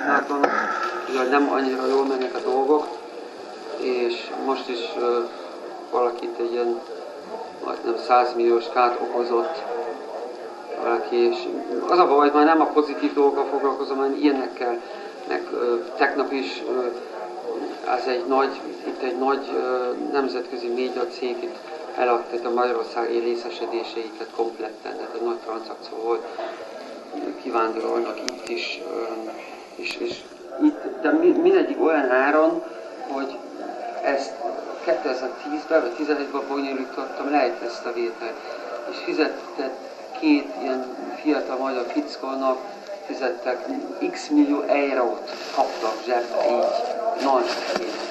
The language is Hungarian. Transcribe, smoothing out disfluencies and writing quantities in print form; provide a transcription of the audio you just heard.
látom, hogy nem annyira jól mennek a dolgok, és most is valakit egy ilyen majdnem 100 milliós kárt okozott valaki, és az a baj, hogy már nem a pozitív dolgokkal foglalkozom, hanem ilyenekkel, meg tegnap is itt egy nagy nemzetközi média cég itt eladta a magyarországi részesedéseiket kompletten, tehát egy nagy tranzakció volt, kivándorolnak itt is, és itt, de mindegyik olyan áron, hogy ezt 2010-ben vagy 2011-ben bonyolítottam, lehet ezt a vételt, és fizetett két ilyen fiatal magyar fickónak, fizettek x millió eurót kaptak zsebbe így, nagy pénzt.